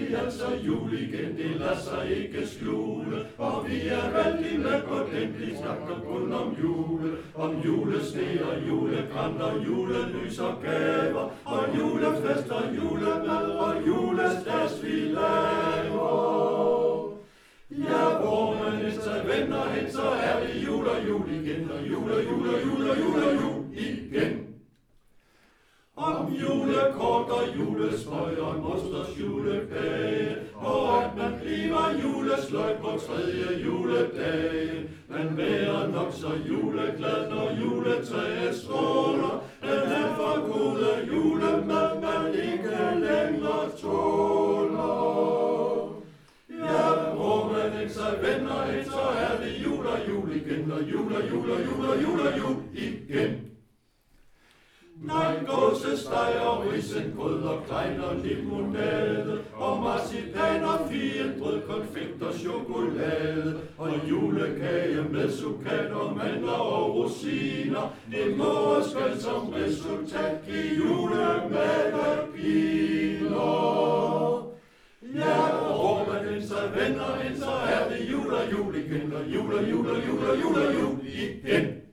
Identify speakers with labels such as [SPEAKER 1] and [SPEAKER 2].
[SPEAKER 1] det altså jul igen, det lader sig ikke skjule. Og vi er vældig med på den, vi snakker kun om jule. Om julesne og julekran og julelys og gaver. Og julefest og julemad og julestas vi laver. Ja, hvor man hen sig vender hen, så er det jul og jul igen. Og jul og jul og jul og jul og jul igen. Om julekort og julesmøg og mosters julekage, og at man bliver julesløj på tredje juledag. Man værer nok så juleglad, når juletræet stråler, den er for gode julemad, man ikke længere tåler. Ja, hvor man hen sig vender hen, så er det jul og jul igen, og jul og jul og jul og jul og jul igen. Nej, gåsesteg og risengrød og klein og limonade, og marcipan og figenbrød, konfekt og chokolade, og julekage med sukat og mandler og rosiner. Det må og skal som resultat give julemagainer. Ja, hvor man hen sig vender hen, så er det jul og jul igen, og jul og jul og jul og jul og jul igen.